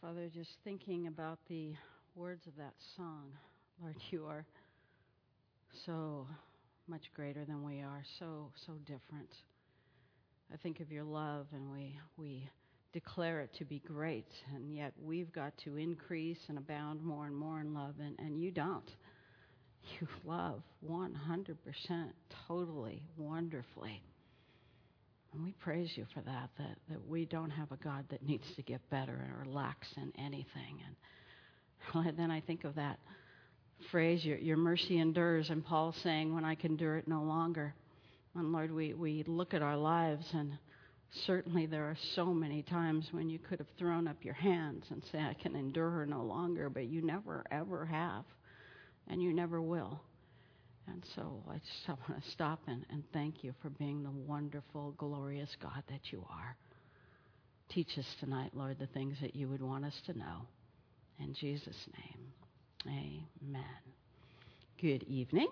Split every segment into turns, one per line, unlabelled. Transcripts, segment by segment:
Father, just thinking about the words of that song, Lord, you are so much greater than we are, so different. I think of your love, and we declare it to be great, and yet we've got to increase and abound more and more in love, and you don't. You love 100%, totally, wonderfully. And we praise you for that we don't have a God that needs to get better or lacks in anything. And then I think of that phrase, your mercy endures, and Paul saying, when I can endure it no longer. And Lord, we look at our lives, and certainly there are so many times when you could have thrown up your hands and said, I can endure her no longer, but you never, ever have, and you never will. And so I just want to stop and thank you for being the wonderful, glorious God that you are. Teach us tonight, Lord, the things that you would want us to know. In Jesus' name, amen. Good evening.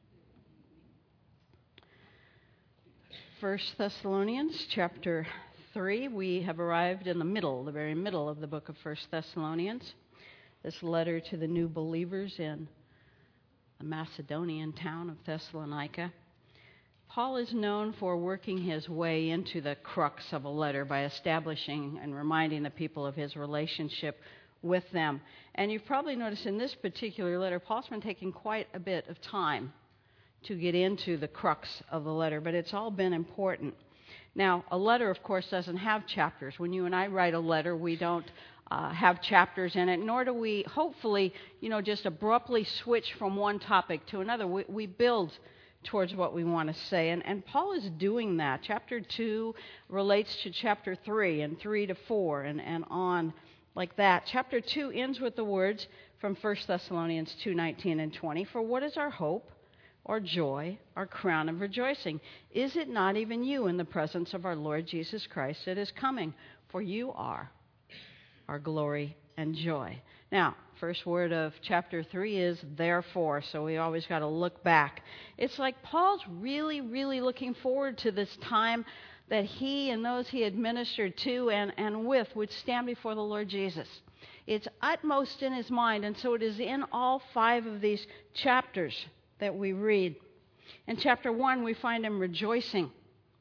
1 Thessalonians chapter 3. We have arrived in the very middle of the book of 1 Thessalonians. This letter to the new believers in the Macedonian town of Thessalonica. Paul is known for working his way into the crux of a letter by establishing and reminding the people of his relationship with them. And you've probably noticed in this particular letter, Paul's been taking quite a bit of time to get into the crux of the letter, but it's all been important. Now, a letter, of course, doesn't have chapters. When you and I write a letter, we don't have chapters in it, nor do we, hopefully, just abruptly switch from one topic to another. We build towards what we want to say, and Paul is doing that. Chapter 2 relates to chapter 3, and 3 to 4, and on like that. Chapter 2 ends with the words from 1 Thessalonians 2:19 and 20, for what is our hope, our joy, our crown of rejoicing? Is it not even you in the presence of our Lord Jesus Christ that is coming? For you are our glory and joy. Now, first word of chapter 3 is therefore, so we always got to look back. It's like Paul's really, really looking forward to this time that he and those he had ministered to and with would stand before the Lord Jesus. It's utmost in his mind, and so it is in all 5 of these chapters that we read. In chapter 1, we find him rejoicing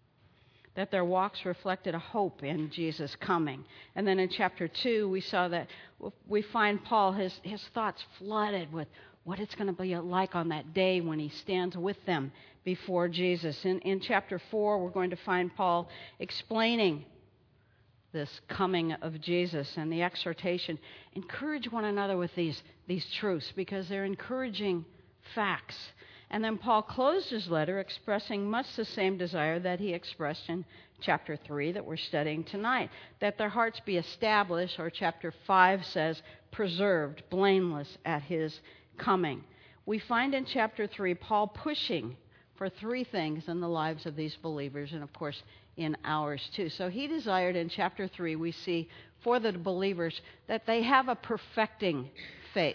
that their walks reflected a hope in Jesus' coming. And then in chapter 2, we saw that we find Paul, his thoughts flooded with what it's going to be like on that day when he stands with them before Jesus. In chapter 4, we're going to find Paul explaining this coming of Jesus and the exhortation. Encourage one another with these truths because they're encouraging facts. And then Paul closed his letter expressing much the same desire that he expressed in chapter 3 that we're studying tonight, that their hearts be established, or chapter 5 says, preserved, blameless at his coming. We find in chapter 3 Paul pushing for 3 things in the lives of these believers, and of course in ours too. So he desired in chapter 3, we see for the believers that they have a perfecting faith,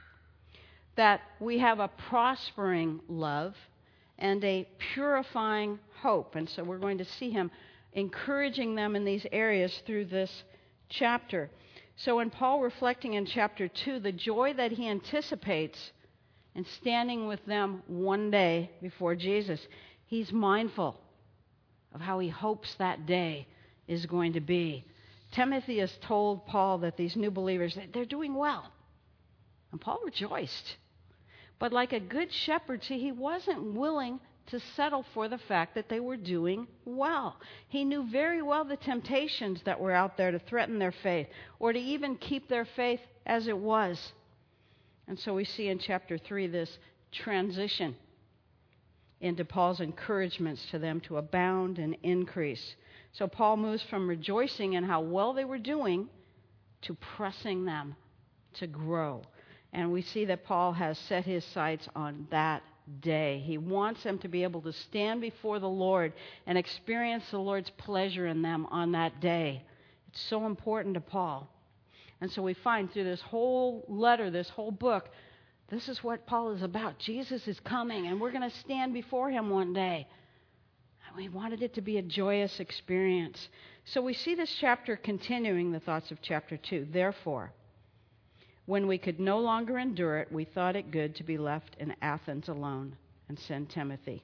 that we have a prospering love and a purifying hope. And so we're going to see him encouraging them in these areas through this chapter. So in Paul reflecting in chapter 2, the joy that he anticipates in standing with them one day before Jesus, he's mindful of how he hopes that day is going to be. Timothy has told Paul that these new believers, they're doing well. And Paul rejoiced. But like a good shepherd, he wasn't willing to settle for the fact that they were doing well. He knew very well the temptations that were out there to threaten their faith or to even keep their faith as it was. And so we see in chapter 3 this transition into Paul's encouragements to them to abound and increase. So Paul moves from rejoicing in how well they were doing to pressing them to grow. And we see that Paul has set his sights on that day. He wants them to be able to stand before the Lord and experience the Lord's pleasure in them on that day. It's so important to Paul. And so we find through this whole letter, this whole book, this is what Paul is about. Jesus is coming, and we're going to stand before him one day. we wanted it to be a joyous experience. So we see this chapter continuing the thoughts of chapter 2. Therefore, when we could no longer endure it, we thought it good to be left in Athens alone and send Timothy.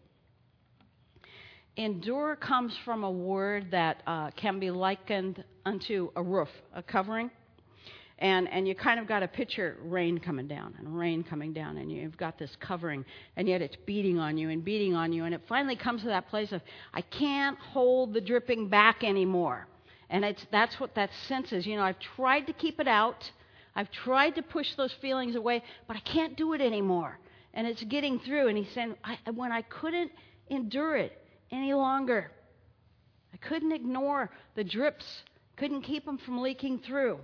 Endure comes from a word that can be likened unto a roof, a covering. And you kind of got to picture rain coming down, and you've got this covering, and yet it's beating on you, and it finally comes to that place of, I can't hold the dripping back anymore. And that's what that sense is. I've tried to keep it out, I've tried to push those feelings away, but I can't do it anymore. And it's getting through, and he's saying, when I couldn't endure it any longer, I couldn't ignore the drips, couldn't keep them from leaking through.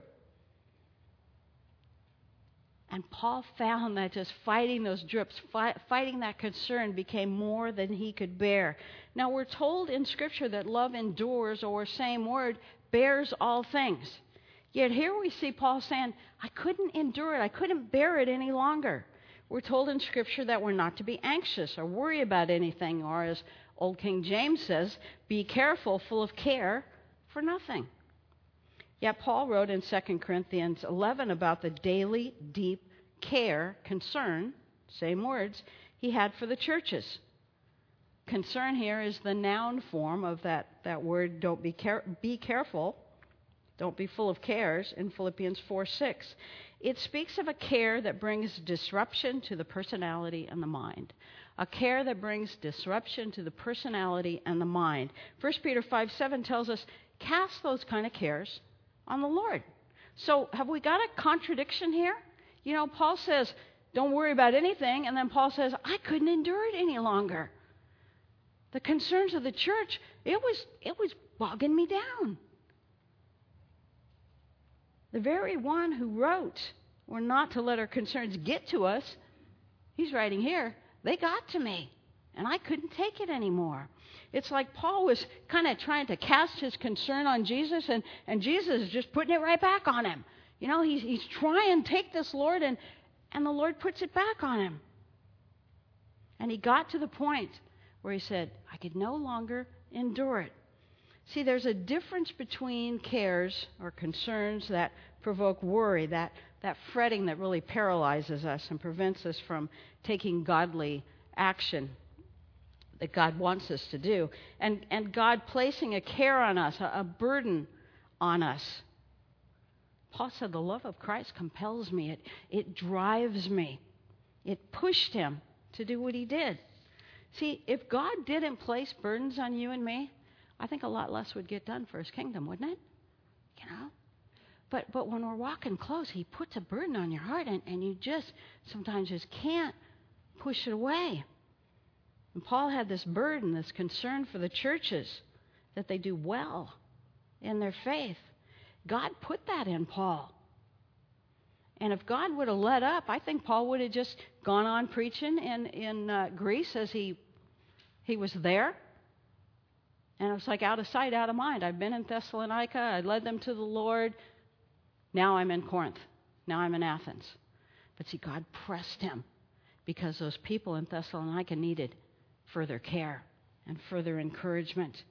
And Paul found that just fighting those drips, fighting that concern became more than he could bear. Now, we're told in Scripture that love endures, or same word, bears all things. Yet here we see Paul saying, I couldn't endure it. I couldn't bear it any longer. We're told in Scripture that we're not to be anxious or worry about anything, or as Old King James says, be careful, full of care for nothing. Yet Paul wrote in 2 Corinthians 11 about the daily, deep care, concern, same words, he had for the churches. Concern here is the noun form of that word, don't be careful, don't be full of cares, in Philippians 4:6. It speaks of a care that brings disruption to the personality and the mind. A care that brings disruption to the personality and the mind. 1 Peter 5:7 tells us, cast those kind of cares on the Lord. So have we got a contradiction here? Paul says, don't worry about anything, and then Paul says, I couldn't endure it any longer. The concerns of the church, it was bogging me down. The very one who wrote, we're not to let our concerns get to us, he's writing here, they got to me, and I couldn't take it anymore. It's like Paul was kind of trying to cast his concern on Jesus, and Jesus is just putting it right back on him. He's trying to take this, Lord, and the Lord puts it back on him. And he got to the point where he said, I could no longer endure it. See, there's a difference between cares or concerns that provoke worry, that fretting that really paralyzes us and prevents us from taking godly action that God wants us to do, and God placing a care on us, a burden on us. Paul said, the love of Christ compels me. It drives me. It pushed him to do what he did. See, if God didn't place burdens on you and me, I think a lot less would get done for his kingdom, wouldn't it? But when we're walking close, he puts a burden on your heart, and you sometimes just can't push it away. And Paul had this burden, this concern for the churches, that they do well in their faith. God put that in Paul. And if God would have let up, I think Paul would have just gone on preaching in Greece as he was there. And it was like out of sight, out of mind. I've been in Thessalonica. I led them to the Lord. Now I'm in Corinth. Now I'm in Athens. But see, God pressed him because those people in Thessalonica needed further care and further encouragement,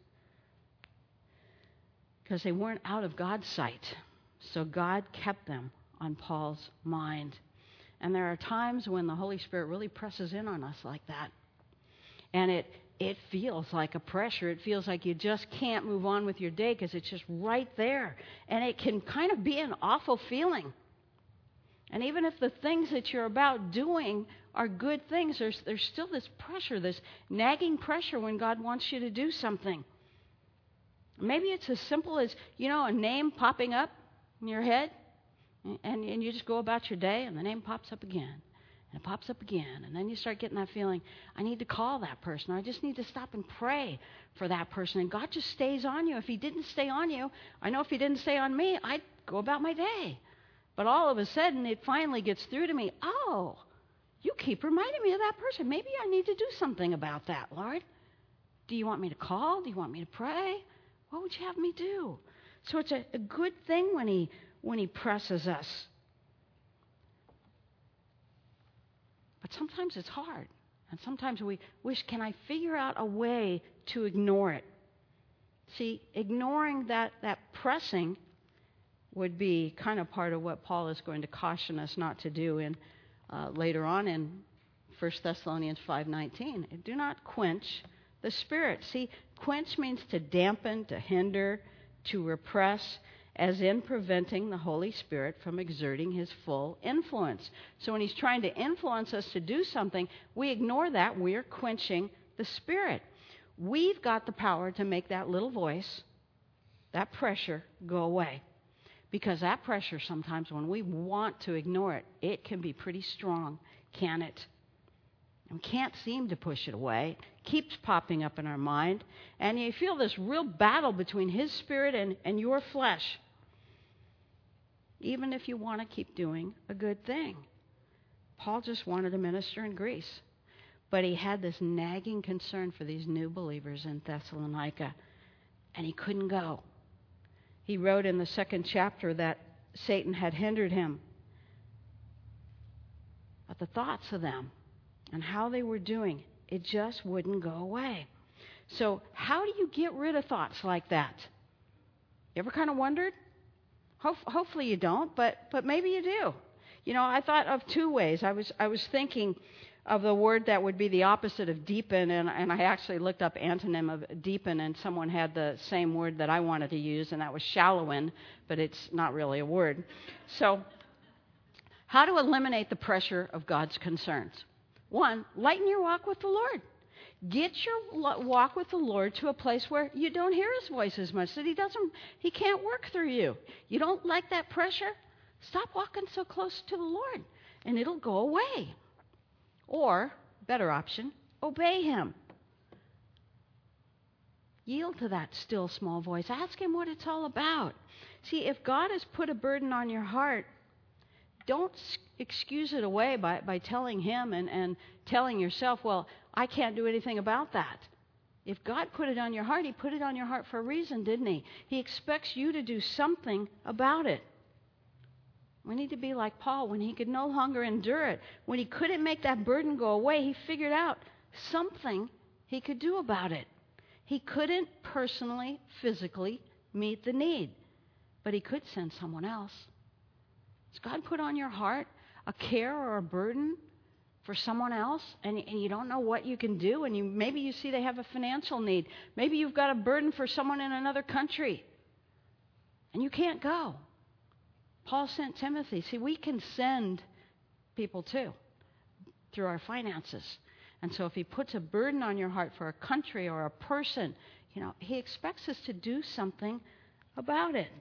because they weren't out of God's sight. So God kept them on Paul's mind. And there are times when the Holy Spirit really presses in on us like that. And it feels like a pressure. It feels like you just can't move on with your day because it's just right there. And it can kind of be an awful feeling. And even if the things that you're about doing are good things, there's still this pressure, this nagging pressure when God wants you to do something. Maybe it's as simple as, a name popping up in your head, and you just go about your day, and the name pops up again, and it pops up again, and then you start getting that feeling, I need to call that person, or I just need to stop and pray for that person, and God just stays on you. If he didn't stay on you, I know if he didn't stay on me, I'd go about my day. But all of a sudden, it finally gets through to me, oh, you keep reminding me of that person. Maybe I need to do something about that, Lord. Do you want me to call? Do you want me to pray? What would you have me do? So it's a good thing when he presses us. But sometimes it's hard. And sometimes we wish, can I figure out a way to ignore it? See, ignoring that pressing would be kind of part of what Paul is going to caution us not to do in later on in 1 Thessalonians 5:19. Do not quench the Spirit. See, quench means to dampen, to hinder, to repress, as in preventing the Holy Spirit from exerting his full influence. So when he's trying to influence us to do something, we ignore that. We're quenching the Spirit. We've got the power to make that little voice, that pressure, go away. Because that pressure sometimes, when we want to ignore it, it can be pretty strong, can it? And we can't seem to push it away. It keeps popping up in our mind. And you feel this real battle between his spirit and your flesh. Even if you want to keep doing a good thing. Paul just wanted to minister in Greece. But he had this nagging concern for these new believers in Thessalonica. And he couldn't go. He wrote in the 2nd chapter that Satan had hindered him. But the thoughts of them and how they were doing, it just wouldn't go away. So how do you get rid of thoughts like that? You ever kind of wondered? Hopefully you don't, but maybe you do. You know, I thought of two ways. I was thinking of the word that would be the opposite of deepen, and I actually looked up antonym of deepen, and someone had the same word that I wanted to use, and that was shallowen, but it's not really a word. So how to eliminate the pressure of God's concerns? One, lighten your walk with the Lord. Get your walk with the Lord to a place where you don't hear his voice as much, that he can't work through you. You don't like that pressure? Stop walking so close to the Lord, and it'll go away. Or, better option, obey him. Yield to that still small voice. Ask him what it's all about. See, if God has put a burden on your heart, don't excuse it away by telling him and telling yourself, well, I can't do anything about that. If God put it on your heart, he put it on your heart for a reason, didn't he? He expects you to do something about it. We need to be like Paul. When he could no longer endure it, when he couldn't make that burden go away, he figured out something he could do about it. He couldn't personally, physically meet the need, but he could send someone else. Has God put on your heart a care or a burden for someone else, and you don't know what you can do, and maybe you see they have a financial need. Maybe you've got a burden for someone in another country, and you can't go. Paul sent Timothy. See, we can send people too through our finances. And so if he puts a burden on your heart for a country or a person, he expects us to do something about it.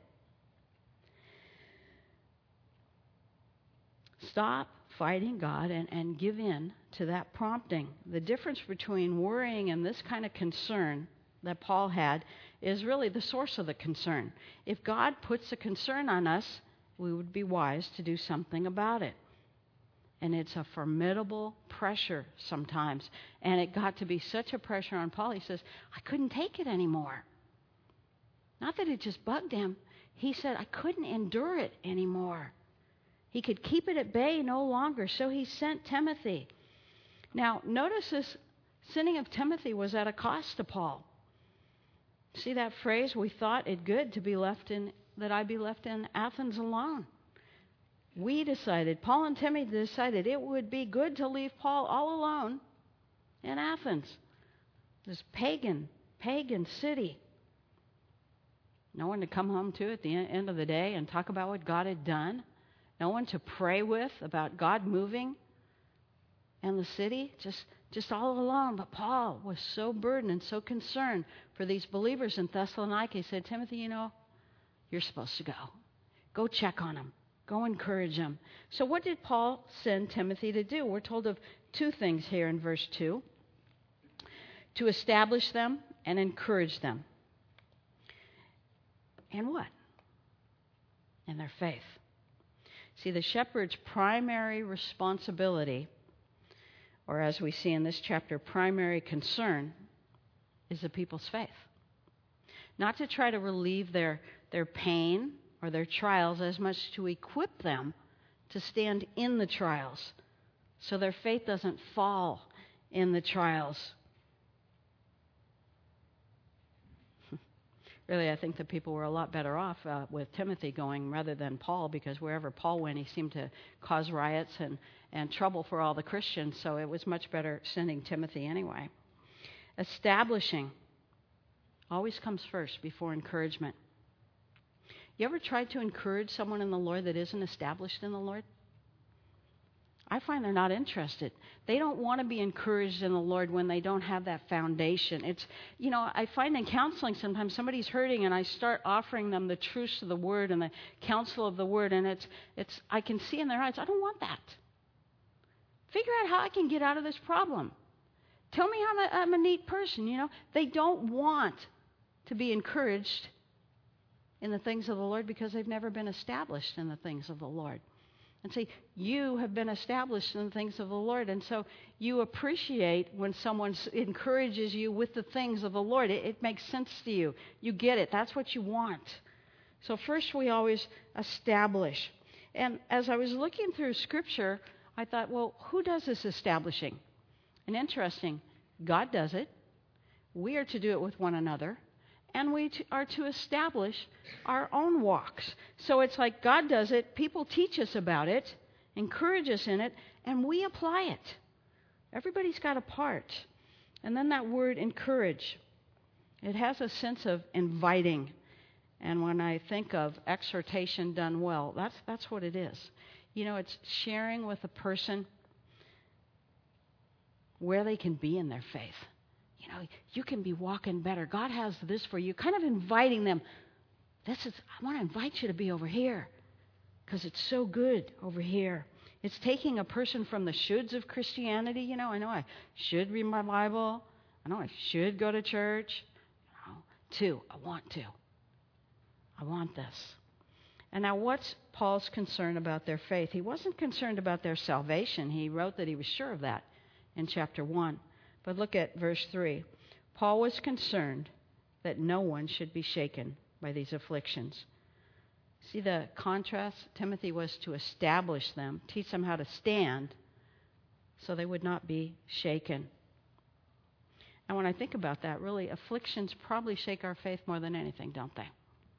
Stop fighting God and give in to that prompting. The difference between worrying and this kind of concern that Paul had is really the source of the concern. If God puts a concern on us, we would be wise to do something about it. And it's a formidable pressure sometimes. And it got to be such a pressure on Paul, he says, I couldn't take it anymore. Not that it just bugged him. He said, I couldn't endure it anymore. He could keep it at bay no longer, so he sent Timothy. Now, notice this sending of Timothy was at a cost to Paul. See that phrase, we thought it good to be left in, that I be left in Athens alone. We decided, Paul and Timothy decided it would be good to leave Paul all alone in Athens, this pagan city. No one to come home to at the end of the day and talk about what God had done. No one to pray with about God moving in the city, just all alone. But Paul was so burdened and so concerned for these believers in Thessalonica. He said, Timothy, you're supposed to go. Go check on them. Go encourage them. So what did Paul send Timothy to do? We're told of two things here in verse 2. To establish them and encourage them. And what? In their faith. See, the shepherd's primary responsibility, or as we see in this chapter, primary concern, is the people's faith. Not to try to relieve their pain or their trials as much to equip them to stand in the trials so their faith doesn't fall in the trials. Really, I think the people were a lot better off with Timothy going rather than Paul, because wherever Paul went, he seemed to cause riots and trouble for all the Christians, so it was much better sending Timothy anyway. Establishing always comes first before encouragement. You ever tried to encourage someone in the Lord that isn't established in the Lord? I find they're not interested. They don't want to be encouraged in the Lord when they don't have that foundation. I find in counseling sometimes somebody's hurting and I start offering them the truths of the Word and the counsel of the Word, and I can see in their eyes, I don't want that. Figure out how I can get out of this problem. Tell me I'm a neat person, They don't want to be encouraged in the things of the Lord because they've never been established in the things of the Lord. And say, you have been established in the things of the Lord. And so you appreciate when someone encourages you with the things of the Lord. It makes sense to you. You get it. That's what you want. So first we always establish. And as I was looking through Scripture, I thought, well, who does this establishing? And interesting, God does it. We are to do it with one another. And we are to establish our own walks. So it's like God does it, people teach us about it, encourage us in it, and we apply it. Everybody's got a part. And then that word encourage, it has a sense of inviting. And when I think of exhortation done well, that's what it is. It's sharing with a person where they can be in their faith. You can be walking better. God has this for you. Kind of inviting them. I want to invite you to be over here because it's so good over here. It's taking a person from the shoulds of Christianity. I know I should read my Bible. I know I should go to church. To, I want to. I want this. And now what's Paul's concern about their faith? He wasn't concerned about their salvation. He wrote that he was sure of that in chapter 1. But look at verse 3. Paul was concerned that no one should be shaken by these afflictions. See the contrast? Timothy was to establish them, teach them how to stand, so they would not be shaken. And when I think about that, really, afflictions probably shake our faith more than anything, don't they?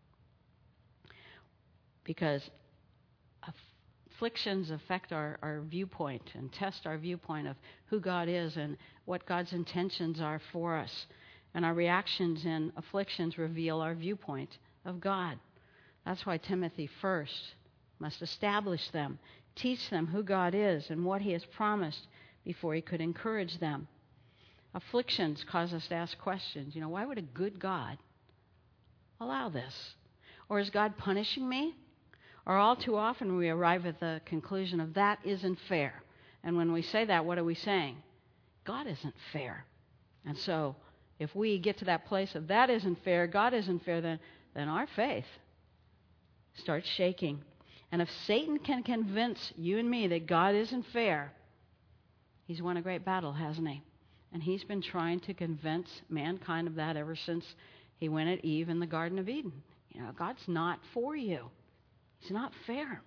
Because afflictions affect our viewpoint and test our viewpoint of who God is and what God's intentions are for us. And our reactions in afflictions reveal our viewpoint of God. That's why Timothy first must establish them, teach them who God is and what He has promised before he could encourage them. Afflictions cause us to ask questions. Why would a good God allow this? Or is God punishing me? Or all too often we arrive at the conclusion of that isn't fair. And when we say that, what are we saying? God isn't fair. And so if we get to that place of that isn't fair, God isn't fair, then our faith starts shaking. And if Satan can convince you and me that God isn't fair, he's won a great battle, hasn't he? And he's been trying to convince mankind of that ever since he went at Eve in the Garden of Eden. God's not for you. He's not fair.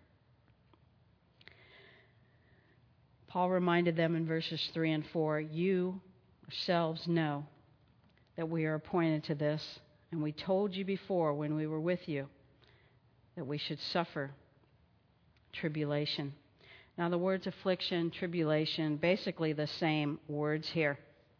Paul reminded them in verses 3 and 4, you yourselves know that we are appointed to this, and we told you before when we were with you that we should suffer tribulation. Now the words affliction, tribulation, basically the same words here.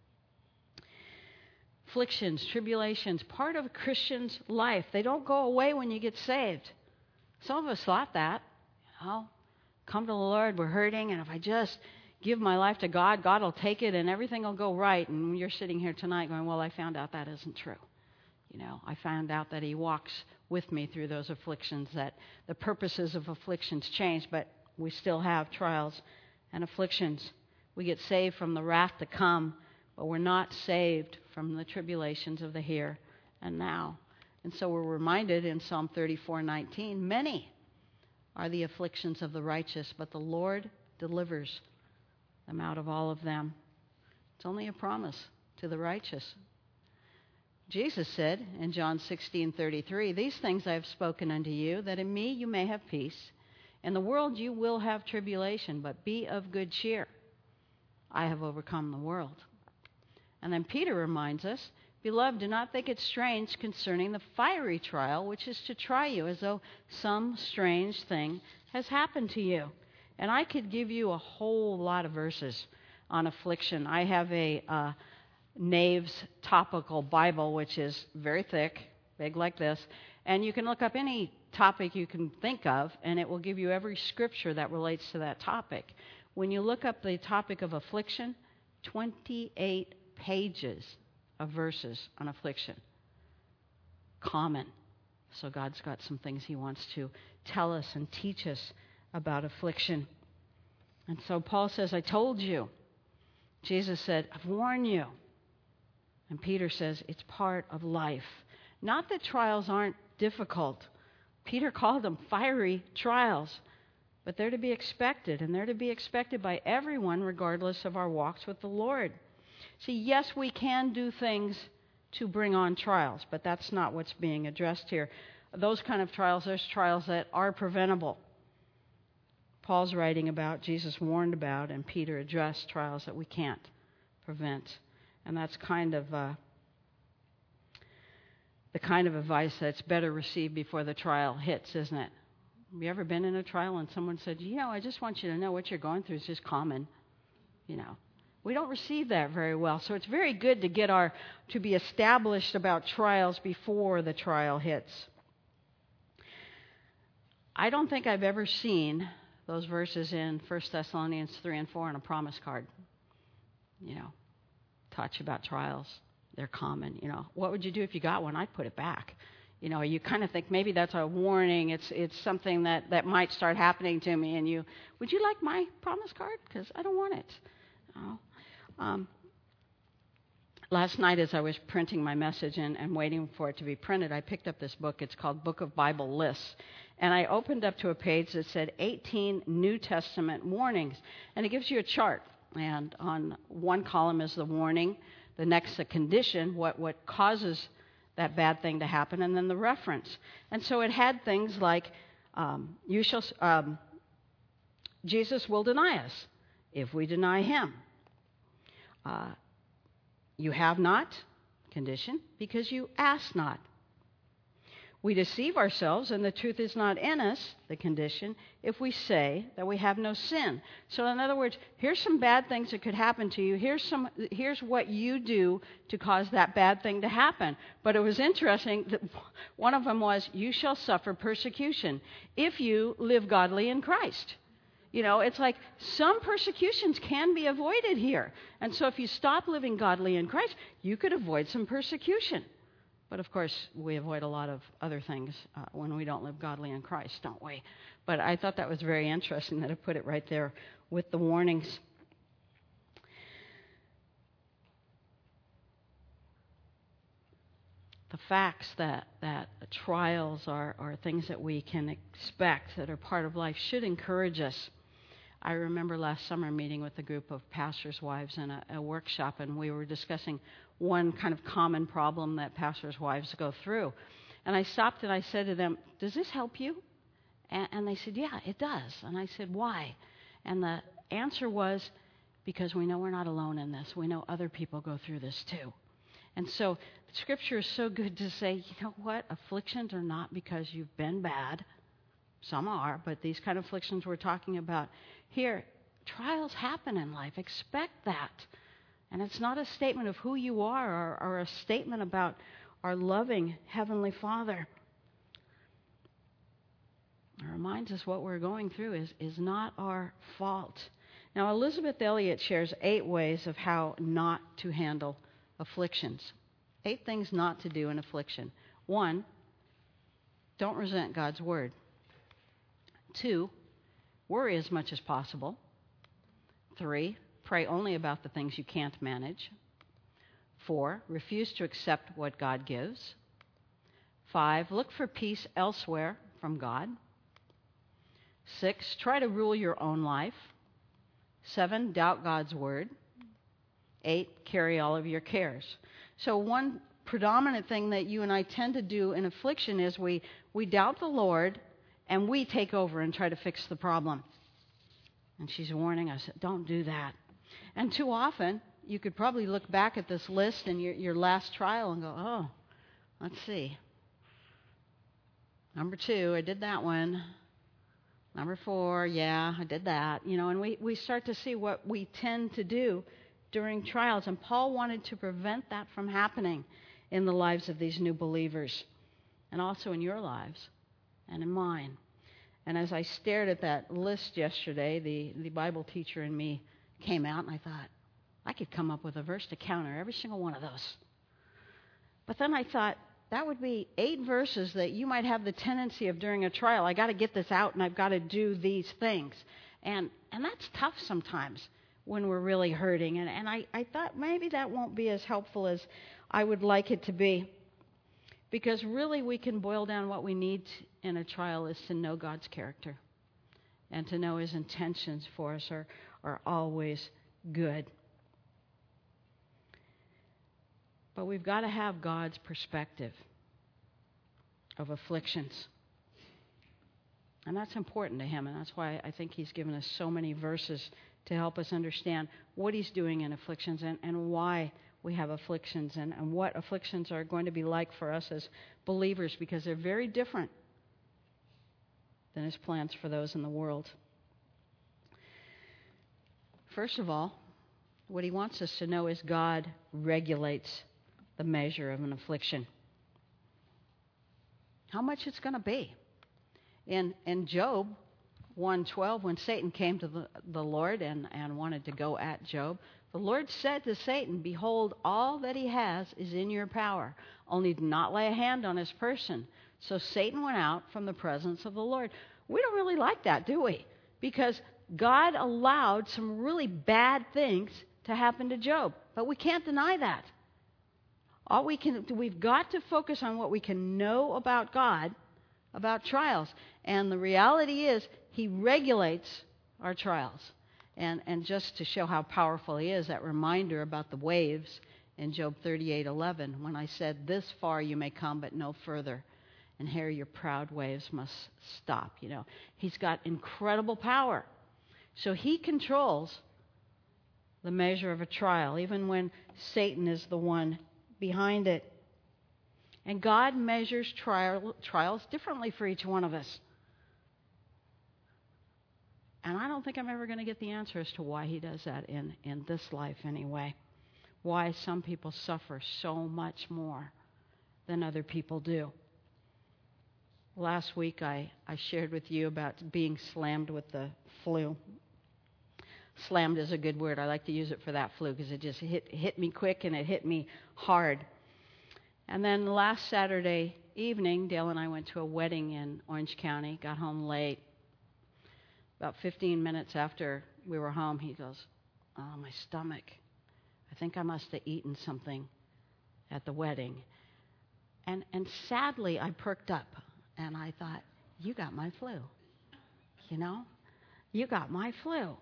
Afflictions, tribulations, part of a Christian's life. They don't go away when you get saved. Some of us thought that. Come to the Lord, we're hurting, and if I just give my life to God, God will take it and everything will go right. And you're sitting here tonight going, well, I found out that isn't true. I found out that He walks with me through those afflictions, that the purposes of afflictions change, but we still have trials and afflictions. We get saved from the wrath to come, but we're not saved from the tribulations of the here and now. And so we're reminded in Psalm 34:19, many are the afflictions of the righteous, but the Lord delivers them out of all of them. It's only a promise to the righteous. Jesus said in John 16:33, these things I have spoken unto you, that in me you may have peace. In the world you will have tribulation, but be of good cheer. I have overcome the world. And then Peter reminds us, Beloved, do not think it strange concerning the fiery trial, which is to try you as though some strange thing has happened to you. And I could give you a whole lot of verses on affliction. I have a Nave's Topical Bible, which is very thick, big like this. And you can look up any topic you can think of, and it will give you every scripture that relates to that topic. When you look up the topic of affliction, 28 pages of verses on affliction. Common. So God's got some things he wants to tell us and teach us about affliction. And so Paul says, I told you. Jesus said, I've warned you. And Peter says, it's part of life. Not that trials aren't difficult. Peter called them fiery trials. But they're to be expected, and they're to be expected by everyone regardless of our walks with the Lord. See, yes, we can do things to bring on trials, but that's not what's being addressed here. Those kind of trials, there's trials that are preventable. Paul's writing about, Jesus warned about, and Peter addressed trials that we can't prevent. And that's kind of the kind of advice that's better received before the trial hits, isn't it? Have you ever been in a trial and someone said, I just want you to know what you're going through is just common, We don't receive that very well. So it's very good to be established about trials before the trial hits. I don't think I've ever seen those verses in 1 Thessalonians 3 and 4 on a promise card. Touch about trials. They're common. What would you do if you got one? I'd put it back. You kind of think maybe that's a warning. It's something that might start happening to me. And would you like my promise card? Because I don't want it. Last night as I was printing my message and waiting for it to be printed, I picked up this book. It's called Book of Bible Lists. And I opened up to a page that said 18 New Testament warnings. And it gives you a chart. And on one column is the warning. The next, the condition, what causes that bad thing to happen, and then the reference. And so it had things like, Jesus will deny us if we deny him. You have not, condition, because you ask not. We deceive ourselves, and the truth is not in us, the condition, if we say that we have no sin. So in other words, here's some bad things that could happen to you. Here's what you do to cause that bad thing to happen. But it was interesting that one of them was, you shall suffer persecution if you live godly in Christ. It's like some persecutions can be avoided here. And so if you stop living godly in Christ, you could avoid some persecution. But of course, we avoid a lot of other things when we don't live godly in Christ, don't we? But I thought that was very interesting that it put it right there with the warnings. The facts that trials are things that we can expect that are part of life should encourage us. I remember last summer meeting with a group of pastors' wives in a workshop, and we were discussing one kind of common problem that pastors' wives go through. And I stopped and I said to them, does this help you? And they said, yeah, it does. And I said, why? And the answer was, because we know we're not alone in this. We know other people go through this too. And so the Scripture is so good to say, you know what? Afflictions are not because you've been bad. Some are, but these kind of afflictions we're talking about here, trials happen in life. Expect that. And it's not a statement of who you are or a statement about our loving Heavenly Father. It reminds us what we're going through is not our fault. Now, Elizabeth Elliot shares 8 ways of how not to handle afflictions. 8 things not to do in affliction. 1, don't resent God's word. 2, worry as much as possible. 3, pray only about the things you can't manage. 4, refuse to accept what God gives. 5, look for peace elsewhere from God. 6, try to rule your own life. 7, doubt God's word. 8, carry all of your cares. So one predominant thing that you and I tend to do in affliction is we doubt the Lord and we take over and try to fix the problem. And she's warning us, don't do that. And too often, you could probably look back at this list and your last trial and go, oh, let's see. Number 2, I did that one. Number 4, yeah, I did that. And we start to see what we tend to do during trials. And Paul wanted to prevent that from happening in the lives of these new believers, and also in your lives and in mine. And as I stared at that list yesterday, the Bible teacher in me came out, and I thought, I could come up with a verse to counter every single one of those. But then I thought, that would be 8 verses that you might have the tendency of during a trial. I got to get this out, and I've got to do these things. And that's tough sometimes when we're really hurting. And I thought maybe that won't be as helpful as I would like it to be. Because really we can boil down what we need in a trial is to know God's character. And to know His intentions for us are always good. But we've got to have God's perspective of afflictions. And that's important to Him, and that's why I think He's given us so many verses to help us understand what He's doing in afflictions and why we have afflictions and what afflictions are going to be like for us as believers, because they're very different than His plans for those in the world. First of all, what He wants us to know is God regulates the measure of an affliction. How much it's going to be. In Job 1:12, when Satan came to the Lord and wanted to go at Job, the Lord said to Satan, "Behold, all that he has is in your power. Only do not lay a hand on his person." So Satan went out from the presence of the Lord. We don't really like that, do we? Because God allowed some really bad things to happen to Job. But we can't deny that. We've got to focus on what we can know about God, about trials. And the reality is, He regulates our trials. And just to show how powerful He is, that reminder about the waves in Job 38:11, when I said, "This far you may come, but no further, and here your proud waves must stop." He's got incredible power. So He controls the measure of a trial, even when Satan is the one behind it. And God measures trials differently for each one of us. And I don't think I'm ever going to get the answer as to why He does that in this life anyway. Why some people suffer so much more than other people do. Last week I shared with you about being slammed with the flu. Slammed is a good word. I like to use it for that flu because it just hit me quick and it hit me hard. And then last Saturday evening, Dale and I went to a wedding in Orange County, got home late. About 15 minutes after we were home, he goes, "Oh, my stomach. I think I must have eaten something at the wedding." And sadly, I perked up and I thought, you got my flu. You got my flu.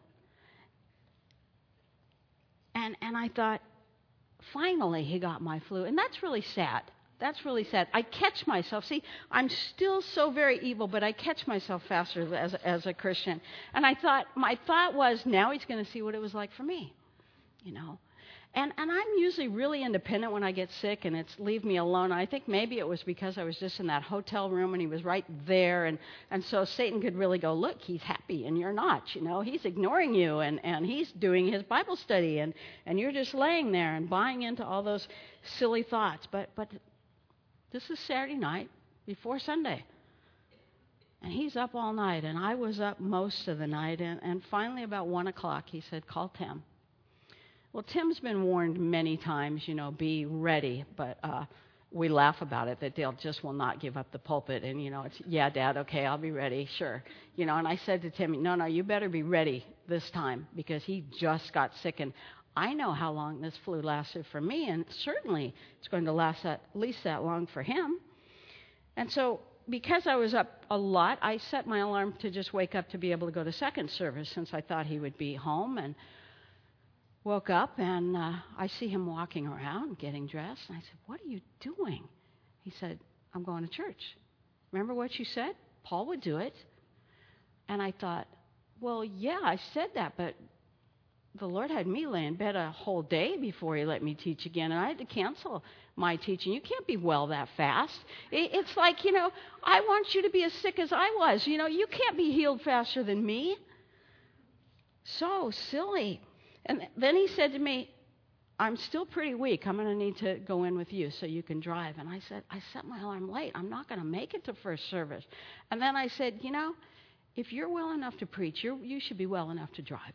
And I thought, finally he got my flu. And that's really sad. That's really sad. I catch myself. See, I'm still so very evil, but I catch myself faster as a Christian. And my thought was, now he's going to see what it was like for me. And I'm usually really independent when I get sick, and it's leave me alone. I think maybe it was because I was just in that hotel room and he was right there, and so Satan could really go, look, he's happy and you're not. He's ignoring you and he's doing his Bible study and you're just laying there and buying into all those silly thoughts. But this is Saturday night before Sunday, and he's up all night, and I was up most of the night, and finally about 1 o'clock he said, "Call Tim." Well, Tim's been warned many times, be ready, but we laugh about it, that Dale just will not give up the pulpit, and, it's, yeah, Dad, okay, I'll be ready, sure. And I said to Tim, no, you better be ready this time, because he just got sick, and I know how long this flu lasted for me, and certainly it's going to last at least that long for him. And so, because I was up a lot, I set my alarm to just wake up to be able to go to second service, since I thought he would be home, and woke up, and I see him walking around, getting dressed. And I said, "What are you doing?" He said, "I'm going to church." Remember what you said? Paul would do it. And I thought, well, yeah, I said that, but the Lord had me lay in bed a whole day before He let me teach again, and I had to cancel my teaching. You can't be well that fast. It's like, I want you to be as sick as I was. You can't be healed faster than me. So silly. And then He said to me, I'm still pretty weak. I'm going to need to go in with you so you can drive. And I said, I set my alarm late. I'm not going to make it to first service. And then I said, if you're well enough to preach, you should be well enough to drive.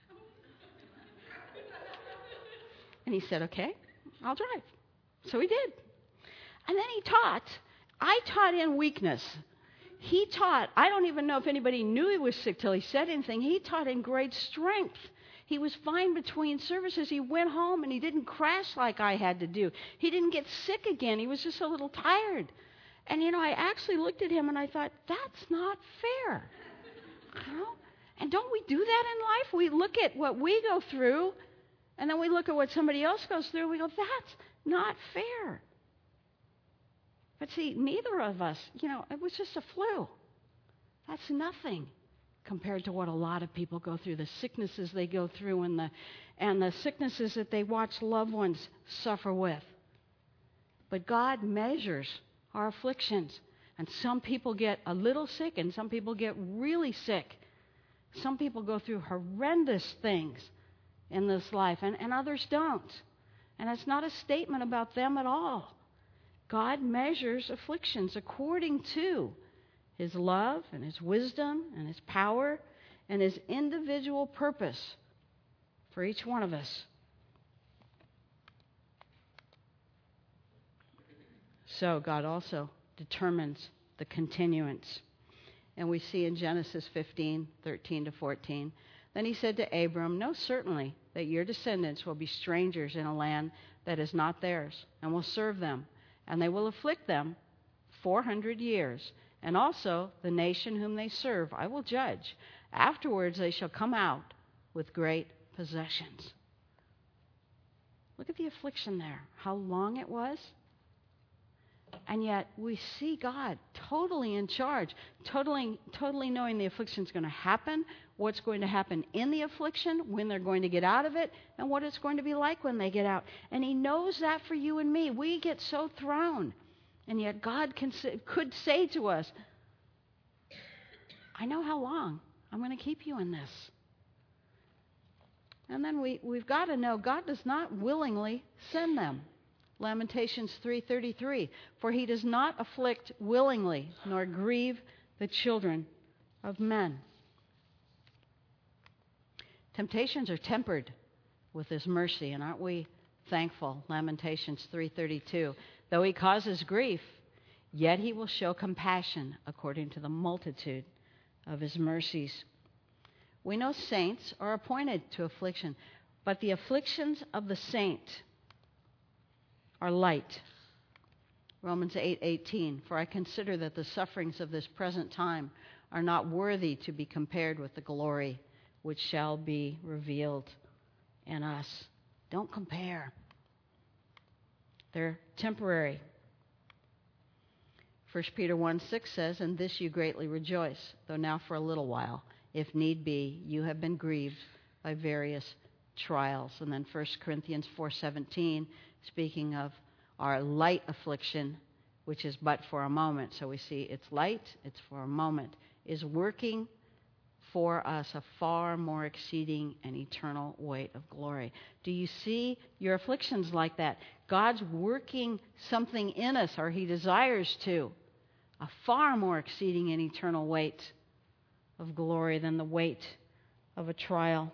And he said, okay, I'll drive. So he did. And then he taught. I taught in weakness. He taught. I don't even know if anybody knew he was sick till he said anything. He taught in great strength. He was fine between services. He went home and he didn't crash like I had to do. He didn't get sick again. He was just a little tired. And, I actually looked at him and I thought, that's not fair. And don't we do that in life? We look at what we go through and then we look at what somebody else goes through and we go, that's not fair. But see, neither of us, it was just a flu. That's nothing compared to what a lot of people go through, the sicknesses they go through and the sicknesses that they watch loved ones suffer with. But God measures our afflictions. And some people get a little sick and some people get really sick. Some people go through horrendous things in this life and others don't. And it's not a statement about them at all. God measures afflictions according to His love and His wisdom and His power and His individual purpose for each one of us. So God also determines the continuance. And we see in Genesis 15, 13 to 14, then He said to Abram, know certainly that your descendants will be strangers in a land that is not theirs, and will serve them, and they will afflict them 400 years. And also the nation whom they serve I will judge. Afterwards they shall come out with great possessions. Look at the affliction there, how long it was. And yet we see God totally in charge, totally knowing the affliction is going to happen, what's going to happen in the affliction, when they're going to get out of it, and what it's going to be like when they get out. And He knows that for you and me. We get so thrown. And yet God could say to us, I know how long. I'm going to keep you in this. And then we've got to know God does not willingly send them. Lamentations 3:33, for He does not afflict willingly, nor grieve the children of men. Temptations are tempered with His mercy, and aren't we thankful? Lamentations 3:32, though He causes grief, yet He will show compassion according to the multitude of His mercies. We know saints are appointed to affliction, but the afflictions of the saint are light. Romans 8:18, for I consider that the sufferings of this present time are not worthy to be compared with the glory which shall be revealed in us. Don't compare. They're temporary. 1 Peter 1:6 says, in this you greatly rejoice, though now for a little while, if need be, you have been grieved by various trials. And then 1 Corinthians 4:17, speaking of our light affliction, which is but for a moment. So we see it's light, it's for a moment, is working for us a far more exceeding and eternal weight of glory. Do you see your afflictions like that? God's working something in us, or He desires to, a far more exceeding and eternal weight of glory than the weight of a trial.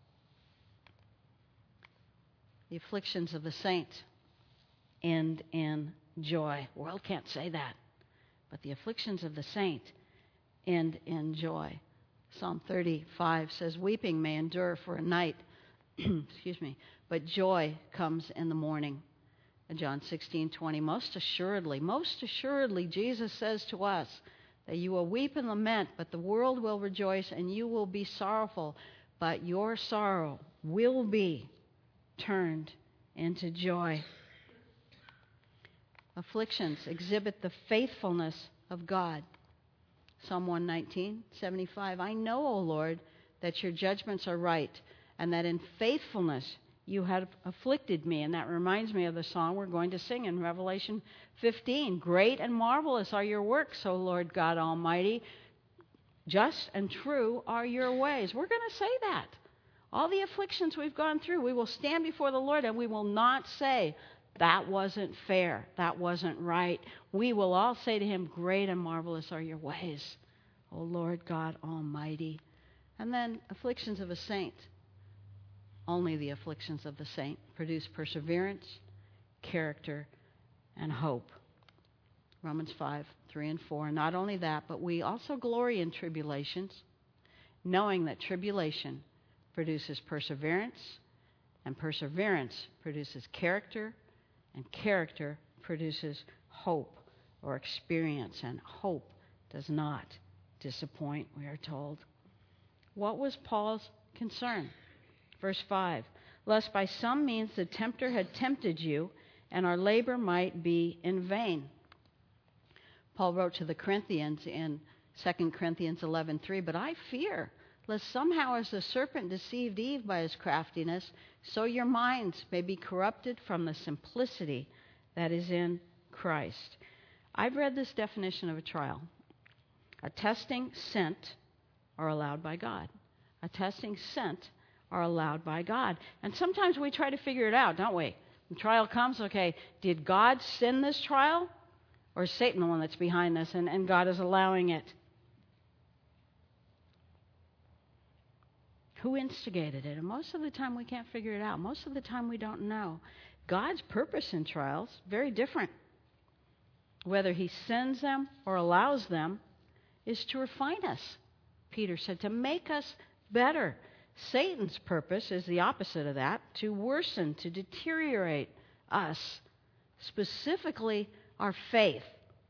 The afflictions of the saint end in joy. The world can't say that, but the afflictions of the saint end in joy. Psalm 35 says, weeping may endure for a night, but joy comes in the morning. And John 16:20, most assuredly, Jesus says to us that you will weep and lament, but the world will rejoice, and you will be sorrowful, but your sorrow will be turned into joy. Afflictions exhibit the faithfulness of God. Psalm 119:75, I know, O Lord, that your judgments are right, and that in faithfulness you have afflicted me. And that reminds me of the song we're going to sing in Revelation 15. Great and marvelous are your works, O Lord God Almighty. Just and true are your ways. We're going to say that. All the afflictions we've gone through, we will stand before the Lord and we will not say, that wasn't fair, that wasn't right. We will all say to him, great and marvelous are your ways, O Lord God Almighty. And then afflictions of a saint. Only the afflictions of the saint produce perseverance, character, and hope. Romans 5:3-4. Not only that, but we also glory in tribulations, knowing that tribulation produces perseverance, and perseverance produces character, and character produces hope or experience, and hope does not disappoint, we are told. What was Paul's concern? Verse 5, lest by some means the tempter had tempted you, and our labor might be in vain. Paul wrote to the Corinthians in 2 Corinthians 11:3, but I fear, lest somehow as the serpent deceived Eve by his craftiness, so your minds may be corrupted from the simplicity that is in Christ. I've read this definition of a trial. A testing sent or allowed by God. A testing sent or allowed by God. And sometimes we try to figure it out, don't we? The trial comes, okay, did God send this trial? Or is Satan the one that's behind this and God is allowing it? Who instigated it? And most of the time we can't figure it out. Most of the time we don't know. God's purpose in trials, very different. Whether he sends them or allows them, is to refine us. Peter said, to make us better. Satan's purpose is the opposite of that, to worsen, to deteriorate us, specifically our faith.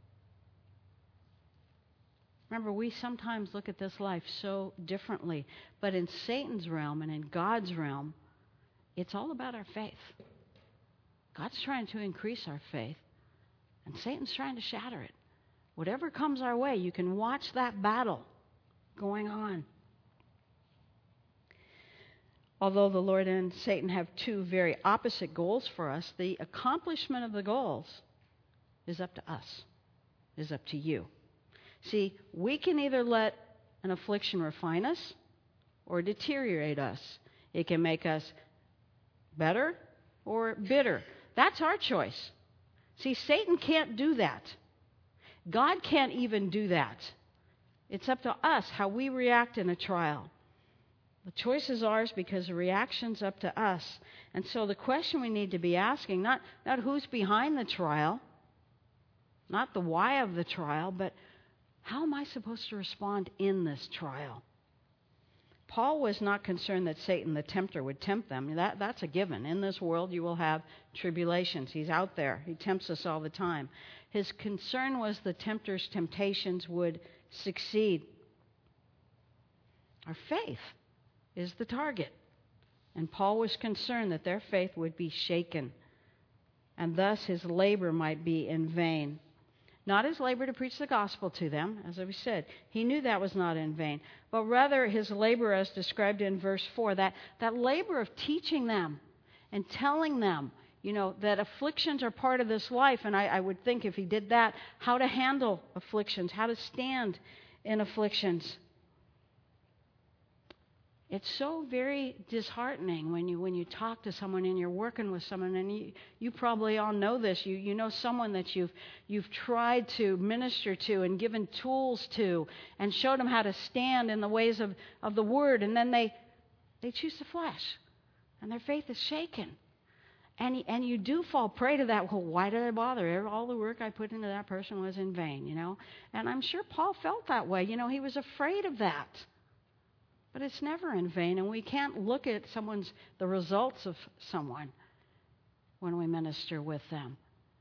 Remember, we sometimes look at this life so differently, but in Satan's realm and in God's realm, it's all about our faith. God's trying to increase our faith, and Satan's trying to shatter it. Whatever comes our way, you can watch that battle going on. Although the Lord and Satan have two very opposite goals for us, the accomplishment of the goals is up to us, is up to you. See, we can either let an affliction refine us or deteriorate us. It can make us better or bitter. That's our choice. See, Satan can't do that. God can't even do that. It's up to us how we react in a trial. The choice is ours because the reaction's up to us. And so the question we need to be asking, not who's behind the trial, not the why of the trial, but how am I supposed to respond in this trial? Paul was not concerned that Satan, the tempter, would tempt them. That's a given. In this world, you will have tribulations. He's out there. He tempts us all the time. His concern was the tempter's temptations would succeed. Our faith is the target. And Paul was concerned that their faith would be shaken, and thus his labor might be in vain. Not his labor to preach the gospel to them, as we said. He knew that was not in vain. But rather his labor as described in verse 4, that labor of teaching them and telling them, that afflictions are part of this life. And I would think if he did that, how to handle afflictions, how to stand in afflictions. It's so very disheartening when you talk to someone and you're working with someone, and you probably all know this. You know someone that you've tried to minister to and given tools to and showed them how to stand in the ways of the Word, and then they choose the flesh, and their faith is shaken. And you do fall prey to that. Well, why did I bother? All the work I put into that person was in vain, And I'm sure Paul felt that way. He was afraid of that. But it's never in vain, and we can't look at the results of someone when we minister with them.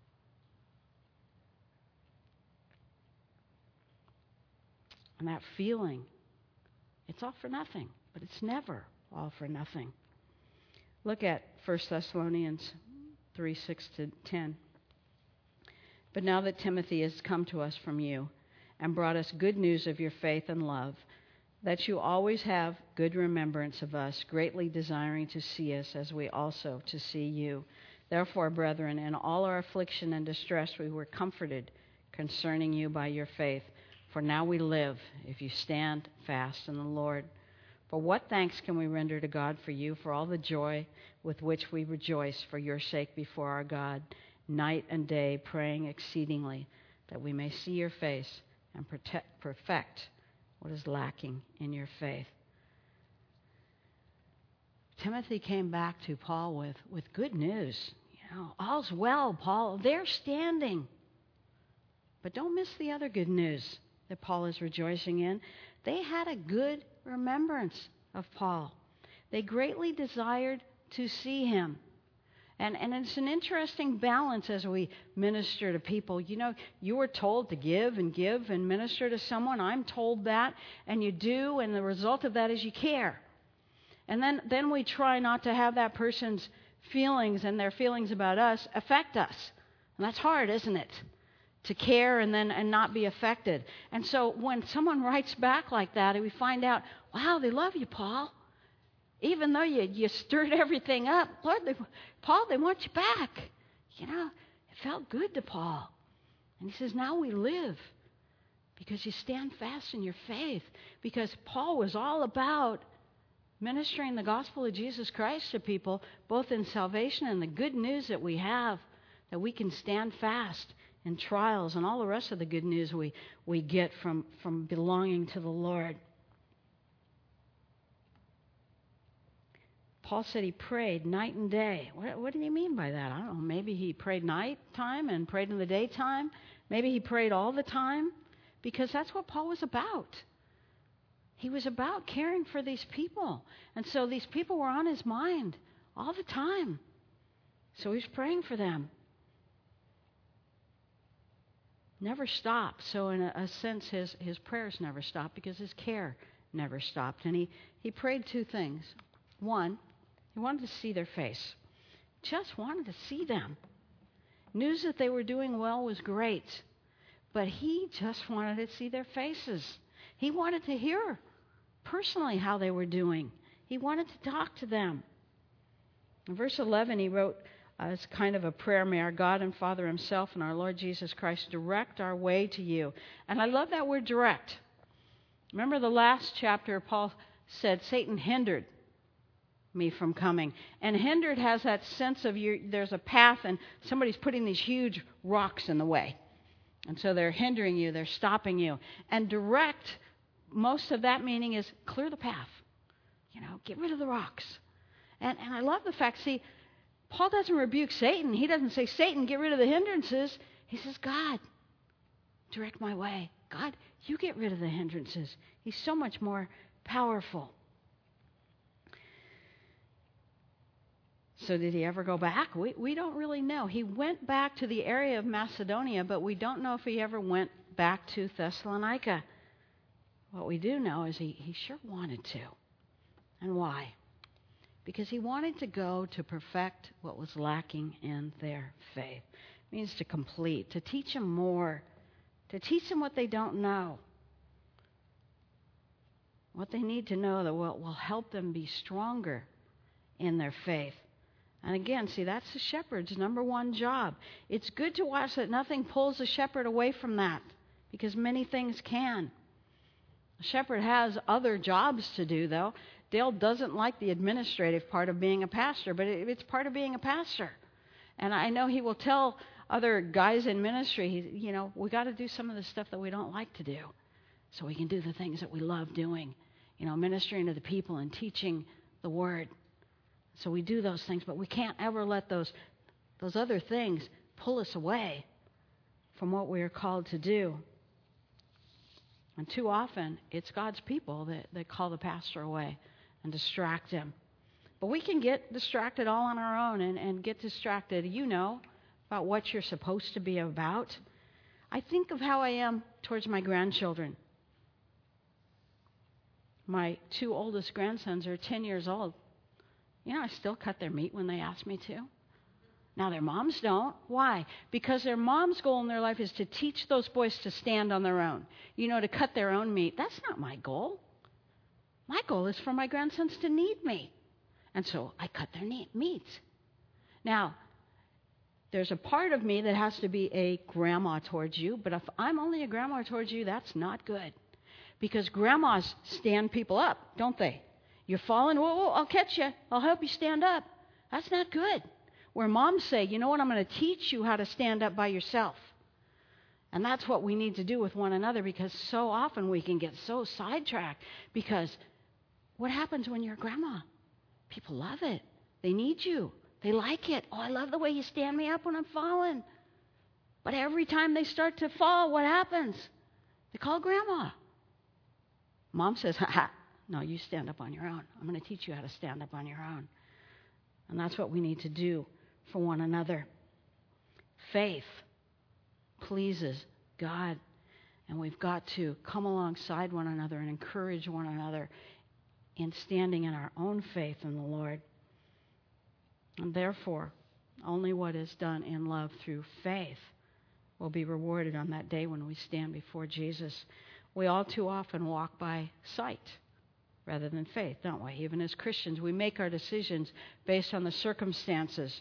And that feeling, it's all for nothing, but it's never all for nothing. Look at 1 Thessalonians 3:6-10. But now that Timothy has come to us from you and brought us good news of your faith and love, that you always have good remembrance of us, greatly desiring to see us as we also to see you. Therefore, brethren, in all our affliction and distress we were comforted concerning you by your faith. For now we live, if you stand fast in the Lord. For what thanks can we render to God for you, for all the joy with which we rejoice for your sake before our God, night and day, praying exceedingly, that we may see your face and perfect what is lacking in your faith. Timothy came back to Paul with good news. All's well, Paul. They're standing. But don't miss the other good news that Paul is rejoicing in. They had a good remembrance of Paul. They greatly desired to see him. And it's an interesting balance as we minister to people. You were told to give and minister to someone. I'm told that, and you do, and the result of that is you care. And then we try not to have that person's feelings and their feelings about us affect us. And that's hard, isn't it? To care and not be affected. And so when someone writes back like that, and we find out, wow, they love you, Paul. Even though you stirred everything up, Lord, Paul, they want you back. It felt good to Paul. And he says, now we live because you stand fast in your faith. Because Paul was all about ministering the gospel of Jesus Christ to people, both in salvation and the good news that we have, that we can stand fast in trials and all the rest of the good news we get from belonging to the Lord. Paul said he prayed night and day. What do you mean by that? I don't know. Maybe he prayed night time and prayed in the daytime. Maybe he prayed all the time, because that's what Paul was about. He was about caring for these people. And so these people were on his mind all the time. So he's praying for them. Never stopped. So in a sense, his prayers never stopped because his care never stopped. And he prayed two things. One, he wanted to see their face. Just wanted to see them. News that they were doing well was great. But he just wanted to see their faces. He wanted to hear personally how they were doing. He wanted to talk to them. In verse 11, he wrote as kind of a prayer, may our God and Father himself and our Lord Jesus Christ direct our way to you. And I love that word direct. Remember the last chapter, Paul said, Satan hindered me from coming. And hindered has that sense of there's a path and somebody's putting these huge rocks in the way. And so they're hindering you, they're stopping you. And direct, most of that meaning is clear the path. Get rid of the rocks. And I love the fact, see, Paul doesn't rebuke Satan. He doesn't say, Satan, get rid of the hindrances. He says, God, direct my way. God, you get rid of the hindrances. He's so much more powerful. So did he ever go back? We don't really know. He went back to the area of Macedonia, but we don't know if he ever went back to Thessalonica. What we do know is he sure wanted to. And why? Because he wanted to go to perfect what was lacking in their faith. It means to complete, to teach them more, to teach them what they don't know, what they need to know that will help them be stronger in their faith. And again, see, that's the shepherd's number one job. It's good to watch that nothing pulls the shepherd away from that, because many things can. The shepherd has other jobs to do, though. Dale doesn't like the administrative part of being a pastor, but it's part of being a pastor. And I know he will tell other guys in ministry, we got to do some of the stuff that we don't like to do so we can do the things that we love doing, ministering to the people and teaching the word. So we do those things, but we can't ever let those other things pull us away from what we are called to do. And too often, it's God's people that call the pastor away and distract him. But we can get distracted all on our own and get distracted, about what you're supposed to be about. I think of how I am towards my grandchildren. My two oldest grandsons are 10 years old. I still cut their meat when they ask me to. Now, their moms don't. Why? Because their mom's goal in their life is to teach those boys to stand on their own. To cut their own meat. That's not my goal. My goal is for my grandsons to need me. And so I cut their meat. Now, there's a part of me that has to be a grandma towards you, but if I'm only a grandma towards you, that's not good. Because grandmas stand people up, don't they? You're falling, whoa, I'll catch you. I'll help you stand up. That's not good. Where moms say, you know what, I'm going to teach you how to stand up by yourself. And that's what we need to do with one another, because so often we can get so sidetracked. Because what happens when you're a grandma? People love it. They need you. They like it. Oh, I love the way you stand me up when I'm falling. But every time they start to fall, what happens? They call grandma. Mom says, no, you stand up on your own. I'm going to teach you how to stand up on your own. And that's what we need to do for one another. Faith pleases God. And we've got to come alongside one another and encourage one another in standing in our own faith in the Lord. And therefore, only what is done in love through faith will be rewarded on that day when we stand before Jesus. We all too often walk by sight rather than faith, don't we? Even as Christians, we make our decisions based on the circumstances.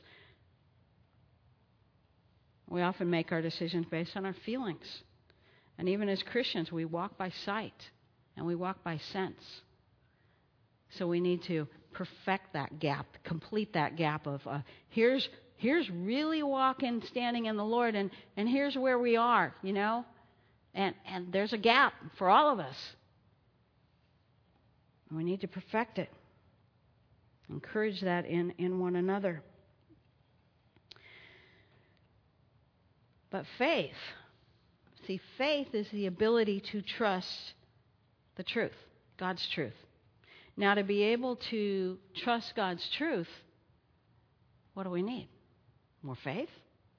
We often make our decisions based on our feelings. And even as Christians, we walk by sight and we walk by sense. So we need to perfect that gap, complete that gap of here's really walking, standing in the Lord, and here's where we are, you know. And there's a gap for all of us. We need to perfect it. Encourage that in one another. But faith is the ability to trust the truth, God's truth. Now, to be able to trust God's truth, what do we need? More faith?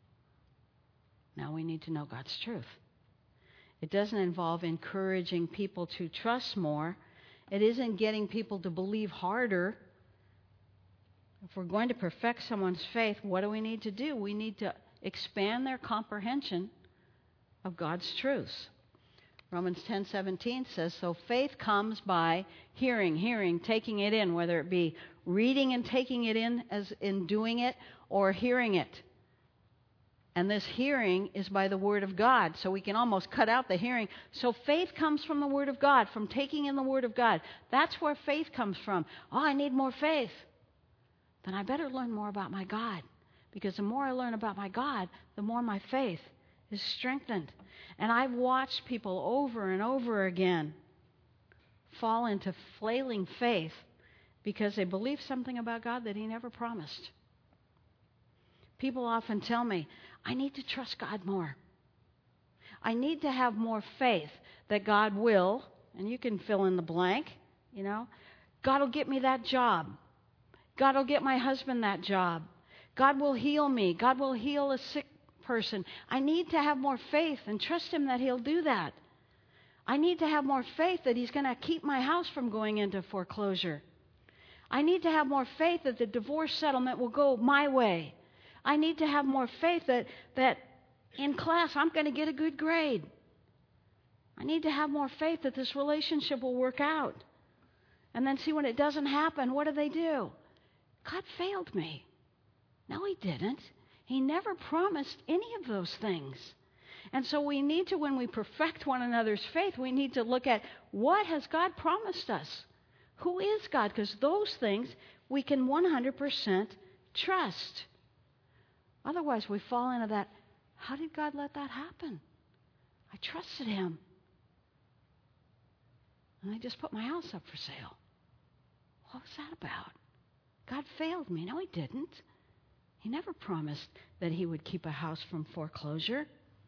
Now we need to know God's truth. It doesn't involve encouraging people to trust more. It isn't getting people to believe harder. If we're going to perfect someone's faith, what do we need to do? We need to expand their comprehension of God's truths. Romans 10:17 says, so faith comes by hearing, taking it in, whether it be reading and taking it in as in doing it, or hearing it. And this hearing is by the Word of God, so we can almost cut out the hearing. So faith comes from the Word of God, from taking in the Word of God. That's where faith comes from. Oh, I need more faith. Then I better learn more about my God, because the more I learn about my God, the more my faith is strengthened. And I've watched people over and over again fall into flailing faith because they believe something about God that He never promised. People often tell me, I need to trust God more. I need to have more faith that God will, and you can fill in the blank, you know. God will get me that job. God will get my husband that job. God will heal me. God will heal a sick person. I need to have more faith and trust Him that He'll do that. I need to have more faith that He's going to keep my house from going into foreclosure. I need to have more faith that the divorce settlement will go my way. I need to have more faith that in class I'm going to get a good grade. I need to have more faith that this relationship will work out. And then see, when it doesn't happen, what do? God failed me. No, He didn't. He never promised any of those things. And so we need to, when we perfect one another's faith, we need to look at what has God promised us? Who is God? Because those things we can 100% trust. Otherwise, we fall into that, how did God let that happen? I trusted Him. And I just put my house up for sale. What was that about? God failed me. No, He didn't. He never promised that He would keep a house from foreclosure.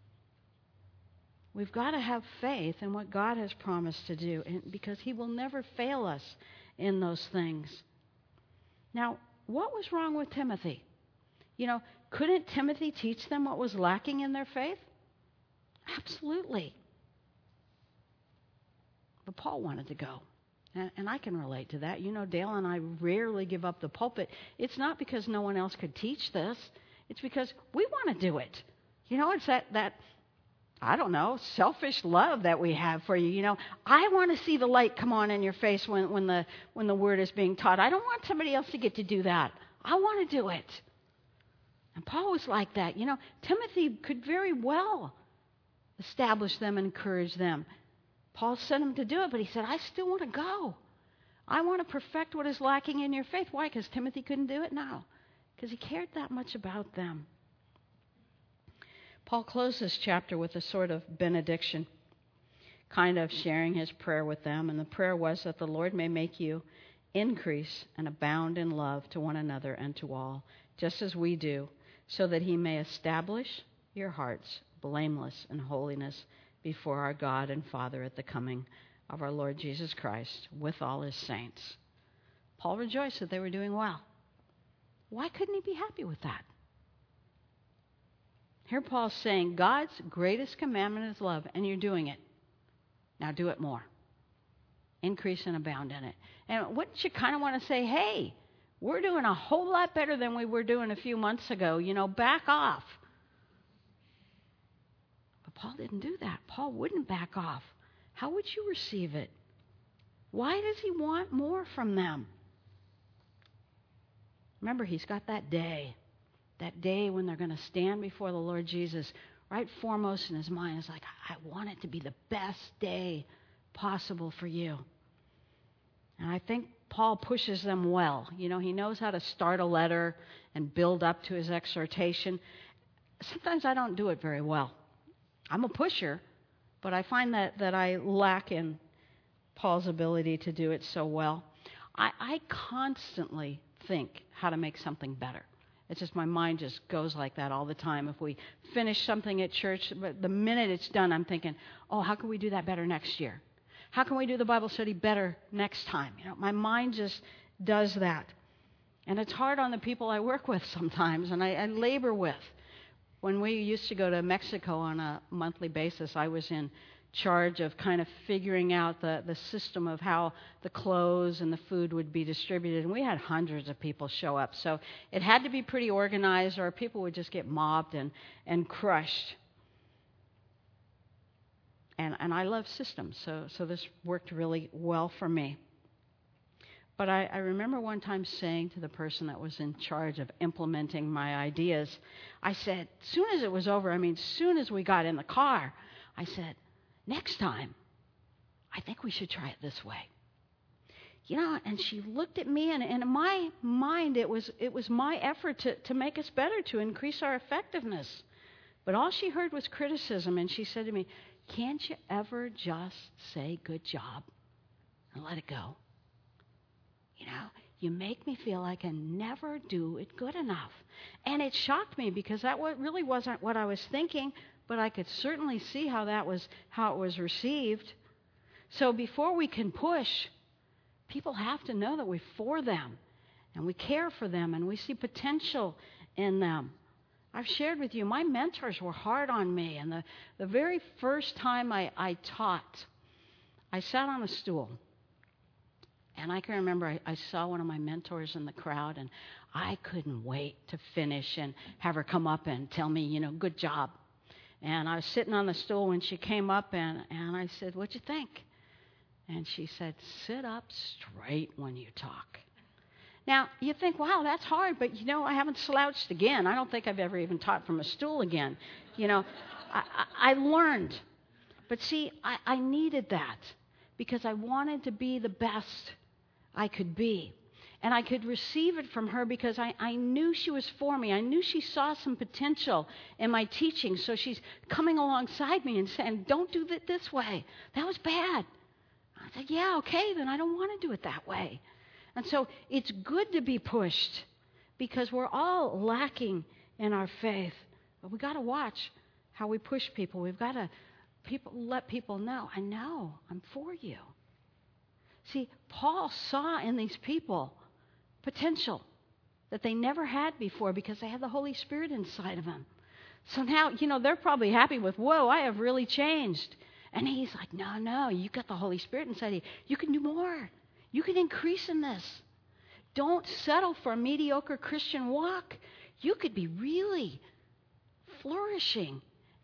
We've got to have faith in what God has promised to do, because He will never fail us in those things. Now, what was wrong with Timothy? You know, couldn't Timothy teach them what was lacking in their faith? Absolutely. But Paul wanted to go. And I can relate to that. You know, Dale and I rarely give up the pulpit. It's not because no one else could teach this. It's because we want to do it. You know, it's that I don't know, selfish love that we have for you. I want to see the light come on in your face when the word is being taught. I don't want somebody else to get to do that. I want to do it. And Paul was like that. Timothy could very well establish them and encourage them. Paul sent him to do it, but he said, I still want to go. I want to perfect what is lacking in your faith. Why? Because Timothy couldn't do it? No. Because he cared that much about them. Paul closed this chapter with a sort of benediction, kind of sharing his prayer with them. And the prayer was that the Lord may make you increase and abound in love to one another and to all, just as we do, so that he may establish your hearts blameless in holiness before our God and Father at the coming of our Lord Jesus Christ with all his saints. Paul rejoiced that they were doing well. Why couldn't he be happy with that? Here Paul's saying God's greatest commandment is love, and you're doing it. Now do it more. Increase and abound in it. And wouldn't you kind of want to say, hey, we're doing a whole lot better than we were doing a few months ago. Back off. But Paul didn't do that. Paul wouldn't back off. How would you receive it? Why does he want more from them? Remember, he's got that day when they're going to stand before the Lord Jesus. Right foremost in his mind is like, I want it to be the best day possible for you. And I think Paul pushes them well. He knows how to start a letter and build up to his exhortation. Sometimes I don't do it very well. I'm a pusher, but I find that I lack in Paul's ability to do it so well. I constantly think how to make something better. It's just my mind just goes like that all the time. If we finish something at church, but the minute it's done, I'm thinking, how can we do that better next year? How can we do the Bible study better next time? My mind just does that. And it's hard on the people I work with sometimes, and I labor with. When we used to go to Mexico on a monthly basis, I was in charge of kind of figuring out the system of how the clothes and the food would be distributed. And we had hundreds of people show up. So it had to be pretty organized, or people would just get mobbed and crushed. And I love systems, so this worked really well for me. But I remember one time saying to the person that was in charge of implementing my ideas, I said, soon as it was over, soon as we got in the car, I said, next time, I think we should try it this way. And she looked at me, and in my mind, it was my effort to make us better, to increase our effectiveness. But all she heard was criticism, and she said to me, can't you ever just say good job and let it go? You make me feel I can never do it good enough. And it shocked me because that really wasn't what I was thinking, but I could certainly see how it was received. So before we can push, people have to know that we're for them and we care for them and we see potential in them. I've shared with you, my mentors were hard on me. And the very first time I taught, I sat on a stool. And I can remember I saw one of my mentors in the crowd, and I couldn't wait to finish and have her come up and tell me, good job. And I was sitting on the stool when she came up, and I said, what'd you think? And she said, sit up straight when you talk. Now, you think, wow, that's hard, but, I haven't slouched again. I don't think I've ever even taught from a stool again. I learned. But see, I needed that because I wanted to be the best I could be. And I could receive it from her because I knew she was for me. I knew she saw some potential in my teaching. So she's coming alongside me and saying, don't do it this way. That was bad. I said, yeah, okay, then I don't want to do it that way. And so it's good to be pushed because we're all lacking in our faith. But we've got to watch how we push people. We've got to let people know, I know, I'm for you. See, Paul saw in these people potential that they never had before because they had the Holy Spirit inside of them. So now, they're probably happy with, whoa, I have really changed. And he's like, no, you got the Holy Spirit inside of you. You can do more. You can increase in this. Don't settle for a mediocre Christian walk. You could be really flourishing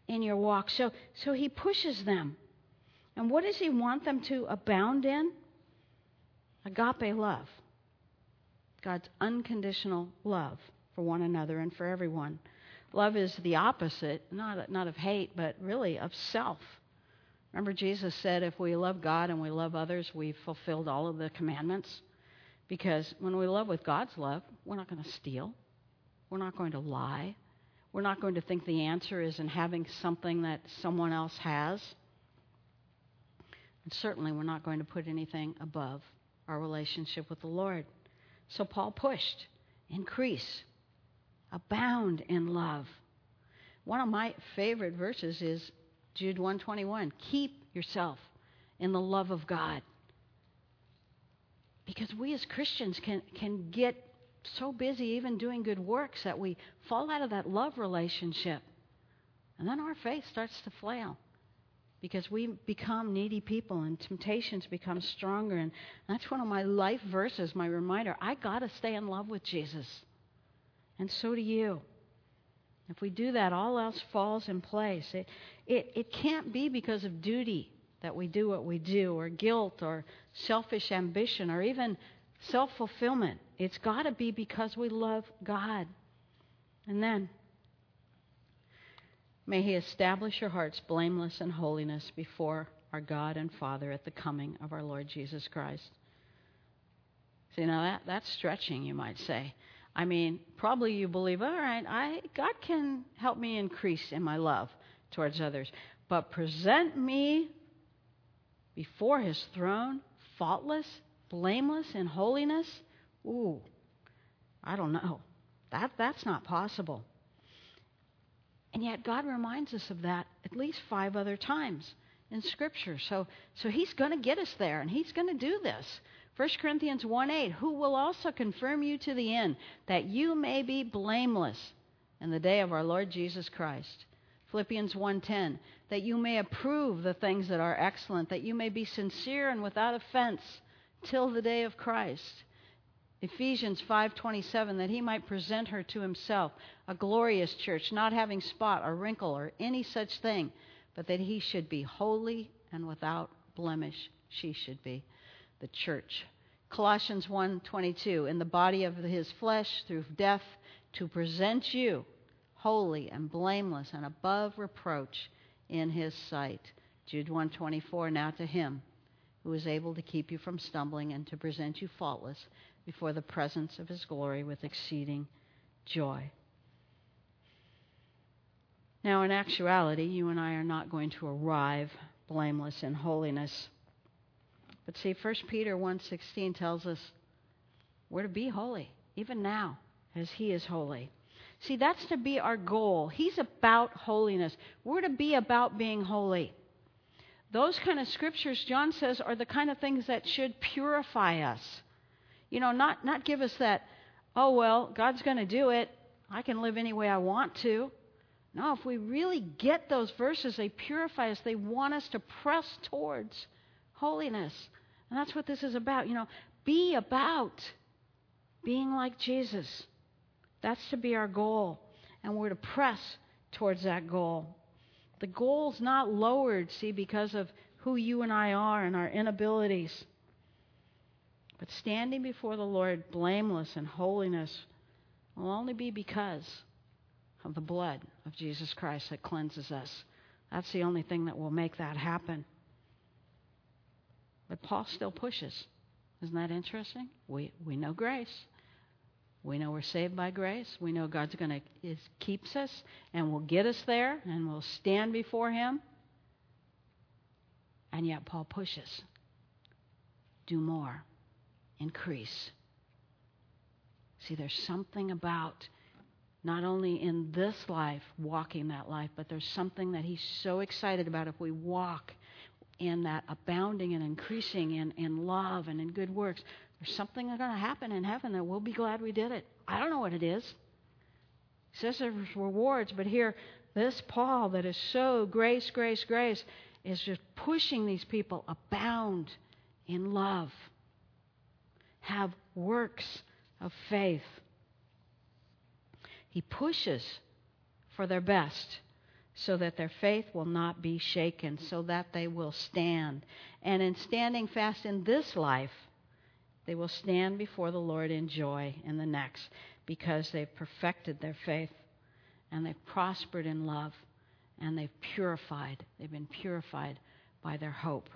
in your walk. So he pushes them. And what does he want them to abound in? Agape love. God's unconditional love for one another and for everyone. Love is the opposite, not of hate, but really of self. Remember, Jesus said if we love God and we love others, we've fulfilled all of the commandments. Because when we love with God's love, we're not going to steal. We're not going to lie. We're not going to think the answer is in having something that someone else has. And certainly we're not going to put anything above our relationship with the Lord. So Paul pushed, increase, abound in love. One of my favorite verses is Jude 1:21. Keep yourself in the love of God. Because we as Christians can get so busy even doing good works that we fall out of that love relationship. And then our faith starts to flail because we become needy people and temptations become stronger. And that's one of my life verses, my reminder. I got to stay in love with Jesus. And so do you. If we do that, all else falls in place. It can't be because of duty that we do what we do, or guilt, or selfish ambition, or even self-fulfillment. It's got to be because we love God. And then, may He establish your hearts blameless in holiness before our God and Father at the coming of our Lord Jesus Christ. See, now that's stretching, you might say. I mean, probably you believe, all right, God can help me increase in my love towards others, but present me before His throne, faultless, blameless in holiness? Ooh, I don't know. That's not possible. And yet God reminds us of that at least 5 other times in Scripture. So He's going to get us there, and He's going to do this. 1 Corinthians 1:8, who will also confirm you to the end, that you may be blameless in the day of our Lord Jesus Christ. Philippians 1:10, that you may approve the things that are excellent, that you may be sincere and without offense till the day of Christ. Ephesians 5:27, that He might present her to Himself, a glorious church, not having spot or wrinkle or any such thing, but that He should be holy and without blemish. She should be the church. Colossians 1:22, in the body of His flesh through death to present you holy and blameless and above reproach in His sight. Jude 1:24, now to Him who is able to keep you from stumbling and to present you faultless before the presence of His glory with exceeding joy. Now, in actuality, you and I are not going to arrive blameless in holiness. But see, 1 Peter 1:16 tells us we're to be holy, even now, as He is holy. See, that's to be our goal. He's about holiness. We're to be about being holy. Those kind of scriptures, John says, are the kind of things that should purify us. You know, not give us that, oh, well, God's going to do it. I can live any way I want to. No, if we really get those verses, they purify us. They want us to press towards holiness. And that's what this is about. You know, be about being like Jesus. That's to be our goal. And we're to press towards that goal. The goal's not lowered, see, because of who you and I are and our inabilities. But standing before the Lord blameless in holiness will only be because of the blood of Jesus Christ that cleanses us. That's the only thing that will make that happen. But Paul still pushes. Isn't that interesting? We know grace. We know we're saved by grace. We know God's going to keeps us and will get us there and we'll stand before Him. And yet Paul pushes. Do more. Increase. See, there's something about not only in this life, walking that life, but there's something that He's so excited about if we walk in that abounding and increasing in love and in good works. There's something that's going to happen in heaven that we'll be glad we did it. I don't know what it is. It says there's rewards, but here, this Paul that is so grace, grace, grace, is just pushing these people abound in love. Have works of faith. He pushes for their best. so that their faith will not be shaken, so that they will stand. And in standing fast in this life, they will stand before the Lord in joy in the next, because they've perfected their faith, and they've prospered in love, and they've been purified by their hope.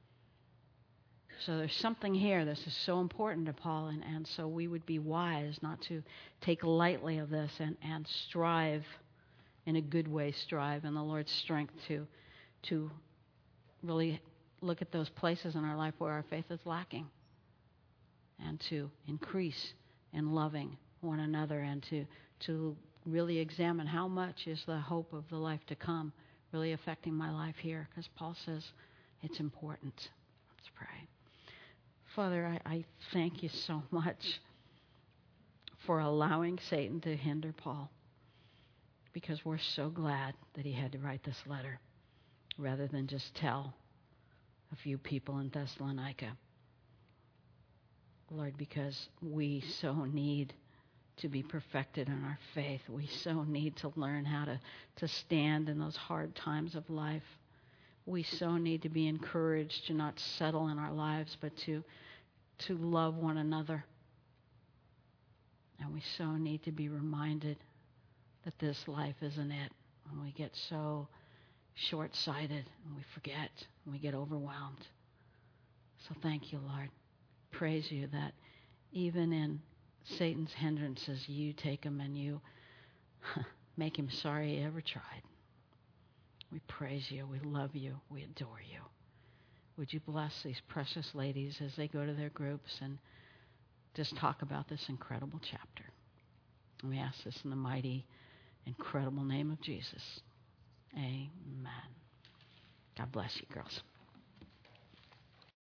So there's something here. This is so important to Paul, and so we would be wise not to take lightly of this and strive, in a good way, strive in the Lord's strength to really look at those places in our life where our faith is lacking, and to increase in loving one another, and to really examine how much is the hope of the life to come really affecting my life here, because Paul says it's important. Let's pray. Father, I thank you so much for allowing Satan to hinder Paul, because we're so glad that he had to write this letter rather than just tell a few people in Thessalonica. Lord, because we so need to be perfected in our faith. We so need to learn how to stand in those hard times of life. We so need to be encouraged to not settle in our lives, but to love one another. And we so need to be reminded that this life isn't it. When we get so short-sighted and we forget and we get overwhelmed. So thank you, Lord. Praise you that even in Satan's hindrances, you take him and you make him sorry he ever tried. We praise you. We love you. We adore you. Would you bless these precious ladies as they go to their groups and just talk about this incredible chapter. And we ask this in the mighty, incredible name of Jesus. Amen. God bless you, girls.